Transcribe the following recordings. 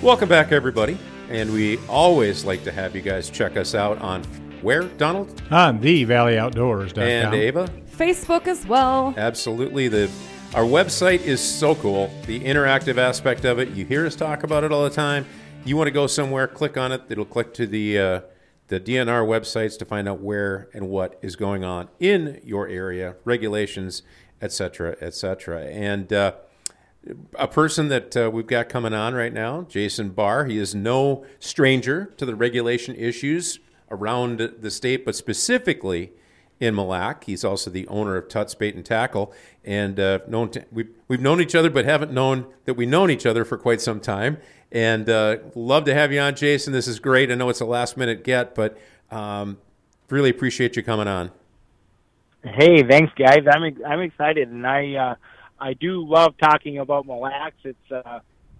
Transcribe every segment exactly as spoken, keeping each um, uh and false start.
Welcome back, everybody. And we always like to have you guys check us out on where, Donald? On the valley outdoors dot com. And Ava? Facebook as well. Absolutely. The Our website is so cool. The interactive aspect of it, you hear us talk about it all the time. You want to go somewhere, click on it. It'll click to the uh, the D N R websites to find out where and what is going on in your area, regulations, et cetera, et cetera. And uh, a person that uh, we've got coming on right now, Jason Barr, he is no stranger to the regulation issues around the state, but specifically in Mille Lacs. He's also the owner of Tuts Bait and Tackle, and uh, known to, we've, we've known each other, but haven't known that we've known each other for quite some time. And uh, love to have you on, Jason. This is great. I know it's a last-minute get, but um, really appreciate you coming on. Hey, thanks, guys. I'm I'm excited, and I uh, I do love talking about Mille Lacs. It's uh,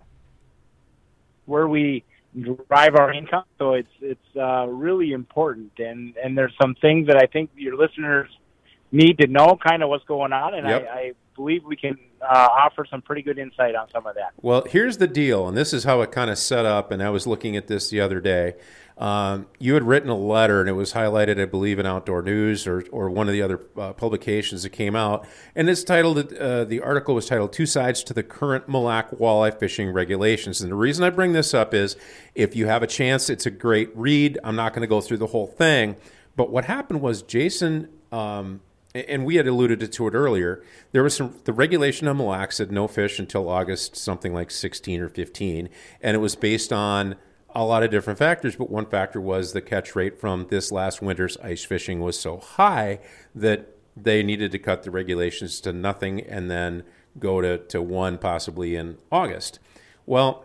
where we drive our income, so it's it's uh, really important. And, and there's some things that I think your listeners need to know, kind of what's going on, and Yep. I, I believe we can uh, offer some pretty good insight on some of that. Well, here's the deal, and this is how it kind of set up, and I was looking at this the other day. Um, you had written a letter, and it was highlighted, I believe, in Outdoor News or, or one of the other uh, publications that came out, and it's titled, uh, the article was titled, Two Sides to the Current Mille Lacs Walleye Fishing Regulations. And the reason I bring this up is, if you have a chance, it's a great read. I'm not going to go through the whole thing, but what happened was Jason... Um, and we had alluded to it earlier, there was some, the regulation on Mille Lacs said no fish until August, something like sixteen or fifteen, and it was based on a lot of different factors, but one factor was the catch rate from this last winter's ice fishing was so high that they needed to cut the regulations to nothing and then go to, to one possibly in August. Well,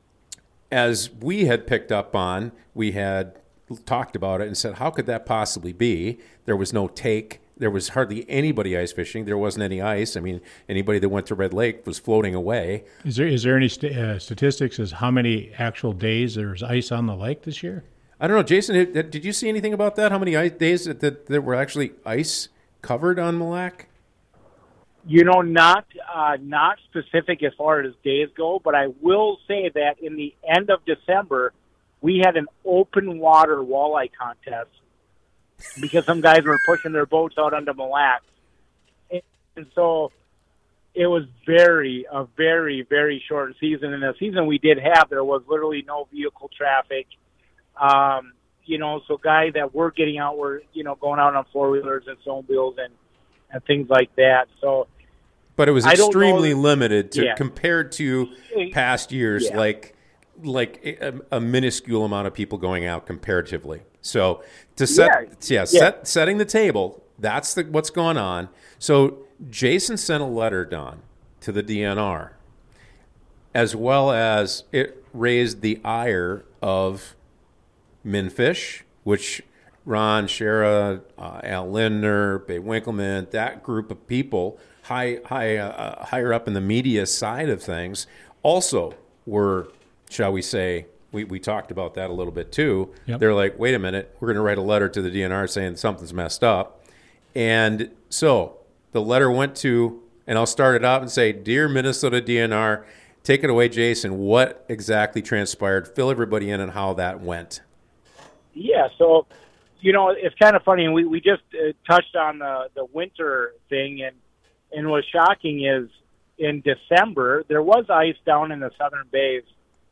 as we had picked up on, we had talked about it and said, how could that possibly be? There was no take. There was hardly anybody ice fishing. There wasn't any ice. I mean, anybody that went to Red Lake was floating away. Is there is there any st- uh, statistics as how many actual days there's ice on the lake this year? I don't know. Jason, did did you see anything about that? How many ice days that, that, that were actually ice covered on Mille Lacs? You know, not uh, not specific as far as days go, but I will say that in the end of December, we had an open water walleye contest because some guys were pushing their boats out onto Mille Lacs. And, and so it was very, a very, very short season. And the season we did have, there was literally no vehicle traffic. Um, you know, so guys that were getting out were, you know, going out on four-wheelers and snowmobiles and, and things like that. So, but it was extremely limited to yeah. compared to past years, yeah. like like a, a minuscule amount of people going out comparatively. So to set, yeah, yeah, yeah. Set, setting the table, that's the, what's going on. So Jason sent a letter, Don, to the D N R, as well as it raised the ire of Minfish, which Ron, Shara, uh, Al Lindner, Bay Winkleman, that group of people high, high, uh, higher up in the media side of things also were, shall we say, we, we talked about that a little bit too. Yep. They're like, wait a minute, we're going to write a letter to the D N R saying something's messed up. And so the letter went to, and I'll start it out and say, Dear Minnesota D N R, take it away, Jason. What exactly transpired? Fill everybody in on how that went. Yeah, so, you know, it's kind of funny. We, we just uh, touched on the, the winter thing, and, and what's shocking is in December, there was ice down in the southern bays.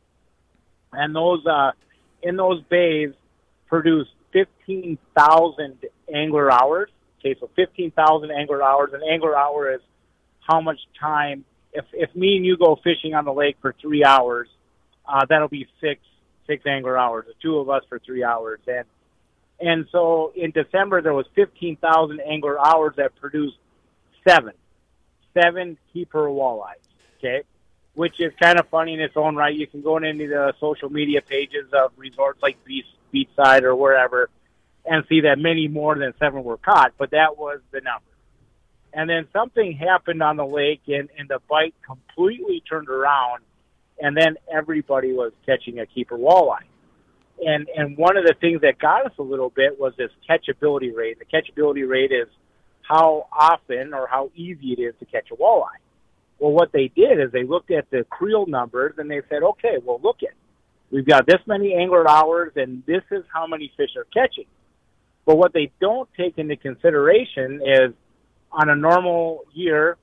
And those uh, in those bays produced fifteen thousand angler hours. Okay, so fifteen thousand angler hours. An angler hour is how much time. If if me and you go fishing on the lake for three hours, uh, that'll be six six angler hours. The two of us for three hours. And and so in December there was fifteen thousand angler hours that produced seven seven keeper walleyes. Okay. Which is kind of funny in its own right. You can go into the social media pages of resorts like Beach, Beachside or wherever and see that many more than seven were caught, but that was the number. And then something happened on the lake, and, and the bite completely turned around, and then everybody was catching a keeper walleye. And and one of the things that got us a little bit was this catchability rate. The catchability rate is how often or how easy it is to catch a walleye. Well, what they did is they looked at the creel numbers and they said, okay, well, look at we've got this many angler hours, and this is how many fish are catching. But what they don't take into consideration is on a normal year,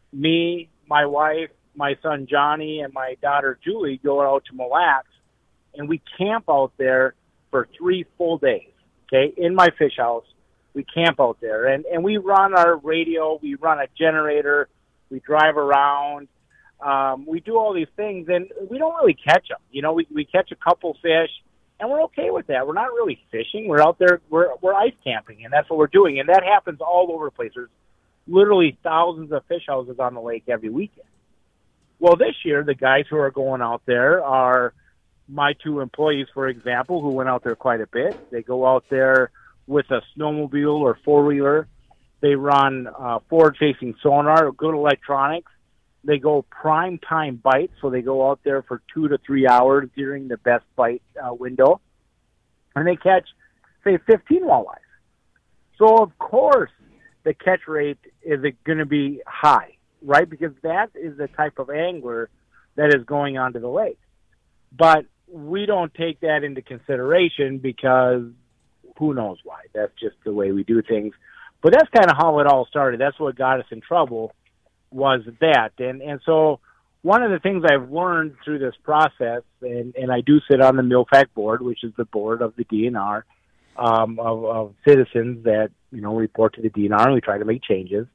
me, my wife, my son Johnny, and my daughter Julie go out to Mille Lacs, and we camp out there for three full days, okay, in my fish house. We camp out there, and, and we run our radio, we run a generator, we drive around, um, we do all these things, and we don't really catch them. You know, we, we catch a couple fish, and we're okay with that. We're not really fishing. We're out there, we're, we're ice camping, and that's what we're doing, and that happens all over the place. There's literally thousands of fish houses on the lake every weekend. Well, this year, the guys who are going out there are my two employees, for example, who went out there quite a bit. They go out there with a snowmobile or four-wheeler. They run uh, forward-facing sonar, good electronics. They go prime time bite, so they go out there for two to three hours during the best bite uh, window, and they catch, say, fifteen walleyes. So, of course, the catch rate is going to be high, right? Because that is the type of angler that is going onto the lake. But we don't take that into consideration because who knows why. That's just the way we do things. But that's kind of how it all started. That's what got us in trouble, was that. And and so one of the things I've learned through this process, and, and I do sit on the MILFAC board, which is the board of the D N R, um, of, of citizens that, you know, report to the D N R, and we try to make changes.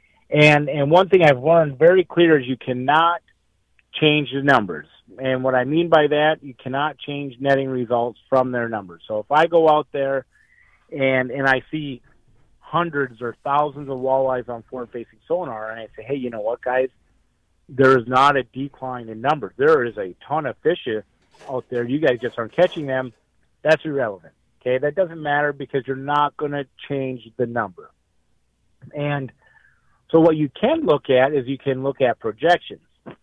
And and one thing I've learned very clear is you cannot change the numbers. And what I mean by that, you cannot change netting results from their numbers. So if I go out there and and I see hundreds or thousands of walleyes on forward-facing sonar, and I say, hey, you know what, guys, there is not a decline in numbers. There is a ton of fish out there. You guys just aren't catching them. That's irrelevant, okay? That doesn't matter because you're not going to change the number. And so what you can look at is you can look at projections.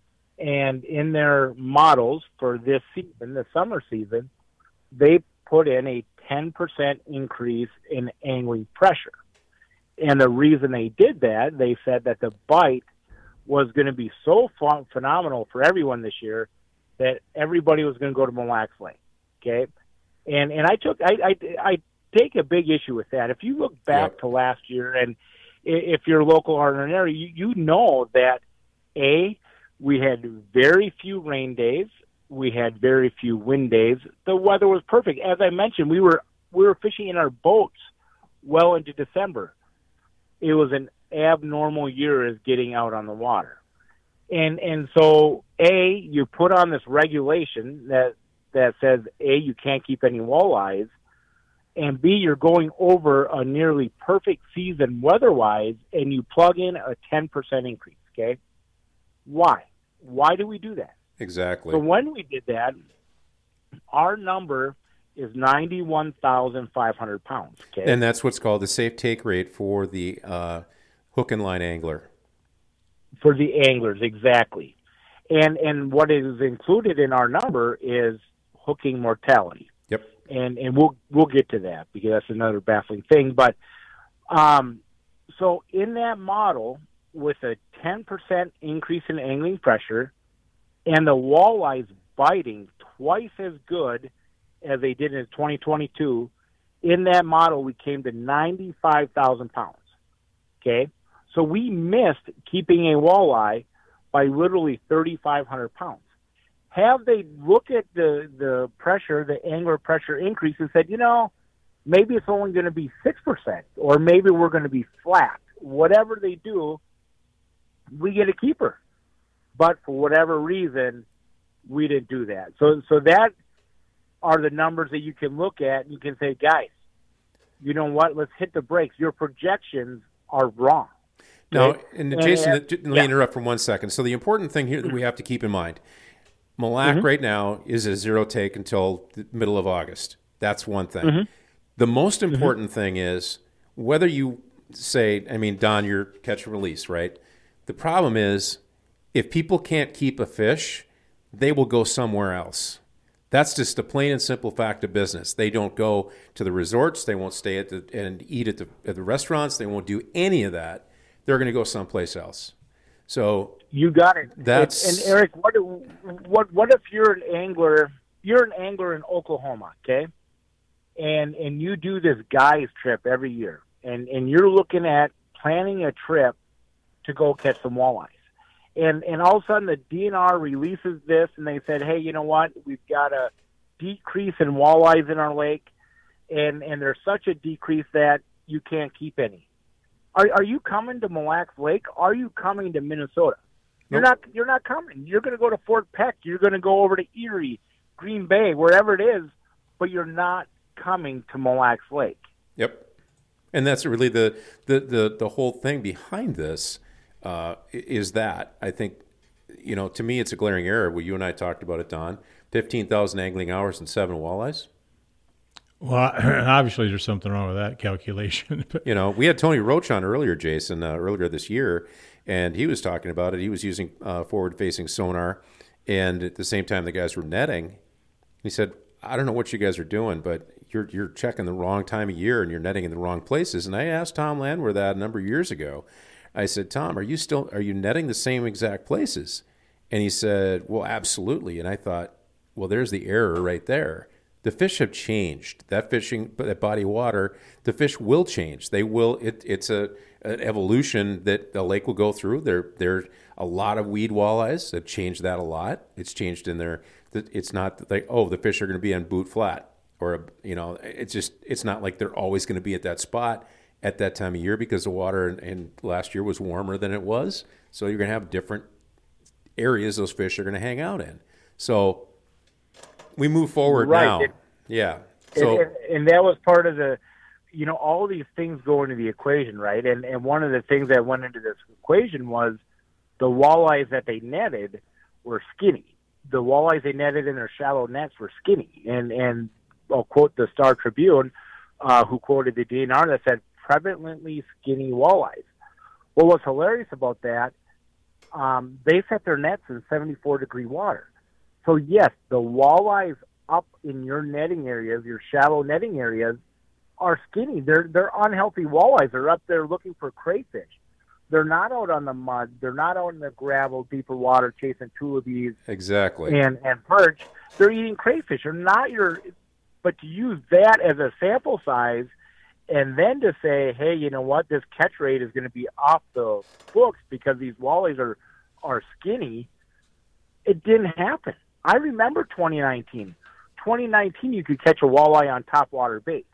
And in their models for this season, the summer season, they put in a ten percent increase in angling pressure. And the reason they did that, they said that the bite was going to be so fun, phenomenal for everyone this year that everybody was going to go to Mille Lacs Lake. Okay, and and I took I, I I take a big issue with that. If you look back yep. to last year, and if you're local or in an area, you, you know that a we had very few rain days, we had very few wind days. The weather was perfect. As I mentioned, we were we were fishing in our boats well into December. It was an abnormal year as getting out on the water. And and so, A, you put on this regulation that that says, A, you can't keep any walleyes, and B, you're going over a nearly perfect season weather-wise, and you plug in a ten percent increase, okay? Why? Why do we do that? Exactly. So when we did that, our number is ninety-one thousand five hundred pounds. Okay? And that's what's called the safe take rate for the uh, hook and line angler. For the anglers, exactly. And and what is included in our number is hooking mortality. Yep. And and we'll we'll get to that because that's another baffling thing. But um, so in that model, with a ten percent increase in angling pressure and the walleyes biting twice as good as they did in twenty twenty-two, in that model we came to ninety-five thousand pounds. Okay? So we missed keeping a walleye by literally thirty-five hundred pounds. Have they looked at the, the pressure, the angler pressure increase, and said, you know, maybe it's only going to be six percent, or maybe we're going to be flat. Whatever they do, we get a keeper. But for whatever reason, we didn't do that. So so that are the numbers that you can look at, and you can say, guys, you know what, let's hit the brakes. Your projections are wrong. No, okay? and and Jason, and, let me yeah. interrupt for one second. So the important thing here that we have to keep in mind, Mille Lacs mm-hmm. right now is a zero take until the middle of August. That's one thing. Mm-hmm. The most important mm-hmm. thing is whether you say, I mean, Don, you're catch and release, right? The problem is if people can't keep a fish, they will go somewhere else. That's just a plain and simple fact of business. They don't go to the resorts. They won't stay at the and eat at the at the restaurants. They won't do any of that. They're going to go someplace else. So you got it. That's and, and Eric, what what what if you're an angler you're an angler in Oklahoma, okay, and and you do this guys trip every year, and and you're looking at planning a trip to go catch some walleyes. And and all of a sudden the D N R releases this, and they said, hey, you know what? We've got a decrease in walleyes in our lake, and, and there's such a decrease that you can't keep any. Are are you coming to Mille Lacs Lake? Are you coming to Minnesota? You're Nope. not. You're not coming. You're going to go to Fort Peck. You're going to go over to Erie, Green Bay, wherever it is, but you're not coming to Mille Lacs Lake. Yep. And that's really the the the, the whole thing behind this uh, is that I think, you know, to me it's a glaring error. Well, you and I talked about it, Don. Fifteen thousand angling hours and seven walleyes. Well, obviously there's something wrong with that calculation. But You know, we had Tony Roach on earlier, Jason, uh, earlier this year, and he was talking about it. He was using uh, forward-facing sonar, and at the same time the guys were netting. He said, I don't know what you guys are doing, but you're you're checking the wrong time of year and you're netting in the wrong places. And I asked Tom Landwehr that a number of years ago. I said, Tom, are you still are you netting the same exact places? And he said, well, absolutely. And I thought, well, there's the error right there. The fish have changed. That fishing, that body of water, the fish will change. They will. It, it's a an evolution that the lake will go through. There, there a lot of weed walleyes have changed that a lot. It's changed in their. It's not like, oh, the fish are going to be on Boot Flat, or you know, it's just it's not like they're always going to be at that spot at that time of year because the water in, in last year was warmer than it was. So you're going to have different areas those fish are going to hang out in. So we move forward Right. now. It- yeah. So and, and, and that was part of the, you know, all these things go into the equation, right? And and one of the things that went into this equation was the walleyes that they netted were skinny. The walleyes they netted in their shallow nets were skinny. And and I'll quote the Star Tribune, uh, who quoted the D N R that said prevalently skinny walleyes. Well, what's hilarious about that, um, they set their nets in seventy-four degree water. So yes, the walleyes up in your netting areas, your shallow netting areas, are skinny. They're they're unhealthy walleyes. They're up there looking for crayfish. They're not out on the mud. They're not out in the gravel, deeper water chasing tulipies exactly. and and perch. They're eating crayfish. They're not your. But to use that as a sample size, and then to say, hey, you know what, this catch rate is going to be off the books because these walleyes are are skinny. It didn't happen. I remember twenty nineteen. twenty nineteen, you could catch a walleye on topwater bait.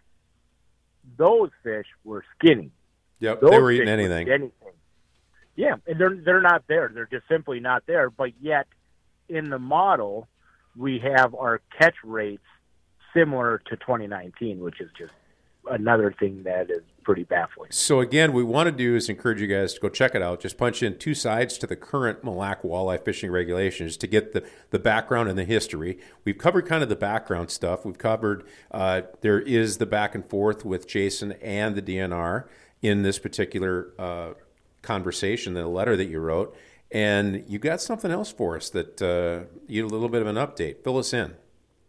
Those fish were skinny. Yep. Those They were fish eating would anything. eat anything. Yeah, and they're they're not there. They're just simply not there. But yet, in the model, we have our catch rates similar to twenty nineteen, which is just another thing that is pretty baffling. So again, what we want to do is encourage you guys to go check it out. Just punch in two sides to the current Mille Lacs walleye fishing regulations to get the, the background and the history. We've covered kind of the background stuff. We've covered, uh, there is the back and forth with Jason and the D N R in this particular uh, conversation, the letter that you wrote. And you got something else for us that uh, you had a little bit of an update. Fill us in.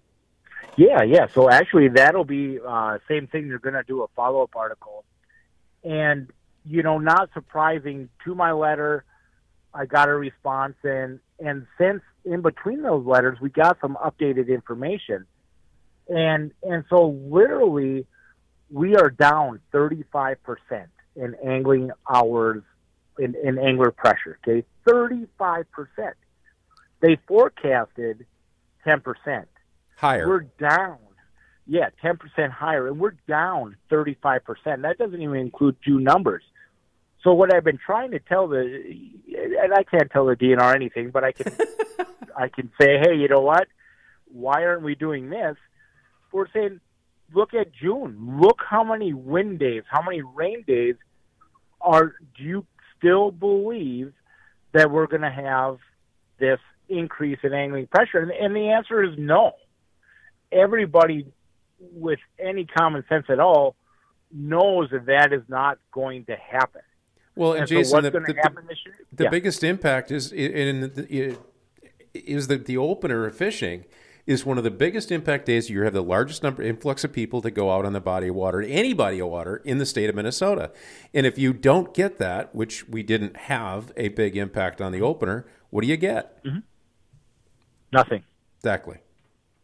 Yeah, yeah. So actually, that'll be uh, same thing. They're going to do a follow-up article. And, you know, not surprising to my letter, I got a response. And, and since in between those letters, we got some updated information. And, and so literally, we are down thirty-five percent in angling hours, in, in angler pressure, okay? thirty-five percent. They forecasted ten percent. Higher. We're down, yeah, ten percent higher, and we're down thirty-five percent. That doesn't even include June numbers. So what I've been trying to tell the, and I can't tell the D N R anything, but I can, I can say, hey, you know what? Why aren't we doing this? We're saying, look at June. Look how many wind days, how many rain days are. Do you still believe that we're going to have this increase in angling pressure? And, and the answer is no. Everybody with any common sense at all knows that that is not going to happen. Well, and, And Jason, so what's the, going to the, happen this year? the Yeah. biggest impact is in the, is that the opener of fishing is one of the biggest impact days. You have the largest number influx of people to go out on the body of water, any body of water in the state of Minnesota. And if you don't get that, which we didn't have a big impact on the opener, what do you get? Mm-hmm. Nothing. Exactly.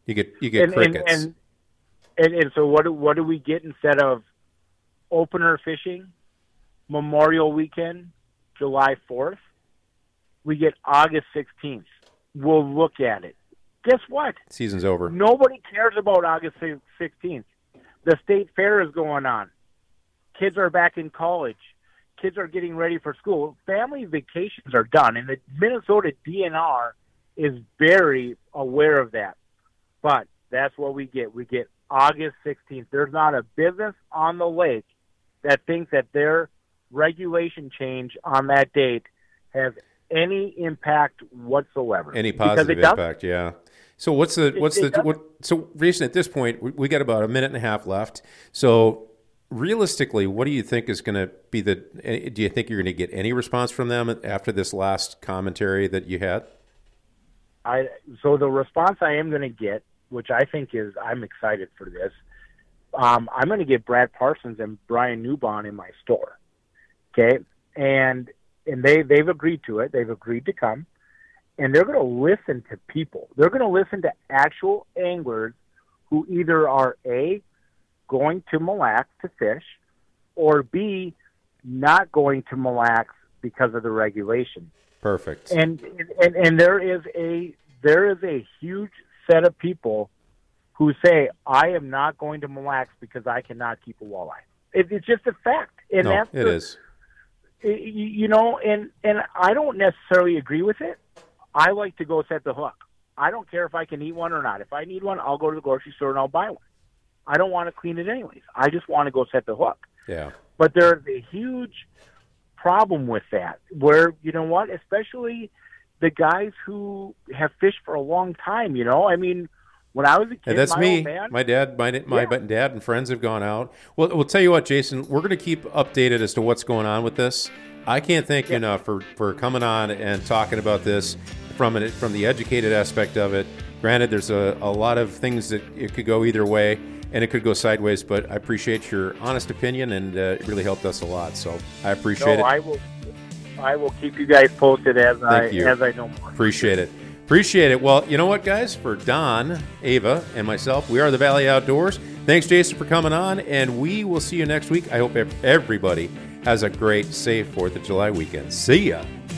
You get you get and, crickets. And, and, and, and so what do, what do we get instead of opener fishing, Memorial Weekend, July fourth? We get August sixteenth. We'll look at it. Guess what? Season's over. Nobody cares about August sixteenth. The state fair is going on. Kids are back in college. Kids are getting ready for school. Family vacations are done, and the Minnesota D N R is very aware of that. But that's what we get. We get August sixteenth. There's not a business on the lake that thinks that their regulation change on that date has any impact whatsoever. Any positive impact, yeah. So what's the what's it, the it what? So, Jason, at this point, we, we got about a minute and a half left. So, realistically, what do you think is going to be the? Do you think you're going to get any response from them after this last commentary that you had? I so the response I am going to get, which I think is, I'm excited for this. Um, I'm going to get Brad Parsons and Brian Newbon in my store. Okay, and and they they've agreed to it. They've agreed to come. And they're going to listen to people. They're going to listen to actual anglers who either are A, going to Mille Lacs to fish, or B, not going to Mille Lacs because of the regulation. Perfect. And and and there is a there is a huge set of people who say, I am not going to Mille Lacs because I cannot keep a walleye. It, it's just a fact. And no, that's it the, is. It, you know, and and I don't necessarily agree with it. I like to go set the hook. I don't care if I can eat one or not. If I need one, I'll go to the grocery store and I'll buy one. I don't want to clean it anyways. I just want to go set the hook. Yeah. But there's a huge problem with that where, you know what, especially the guys who have fished for a long time, you know? I mean, when I was a kid, and that's my me. old man, my dad, my, my yeah. dad and friends have gone out. Well, we'll tell you what, Jason, we're going to keep updated as to what's going on with this. I can't thank you yeah. enough for, for coming on and talking about this from it from the educated aspect of it. Granted, there's a, a lot of things that it could go either way, and it could go sideways, but I appreciate your honest opinion, and uh, it really helped us a lot. So I appreciate no, it. I will, I will keep you guys posted as Thank I you. as I know more. Appreciate it. Appreciate it. Well, you know what, guys? For Don, Ava, and myself, we are the Valley Outdoors. Thanks, Jason, for coming on, and we will see you next week. I hope everybody has a great, safe fourth of July weekend. See ya.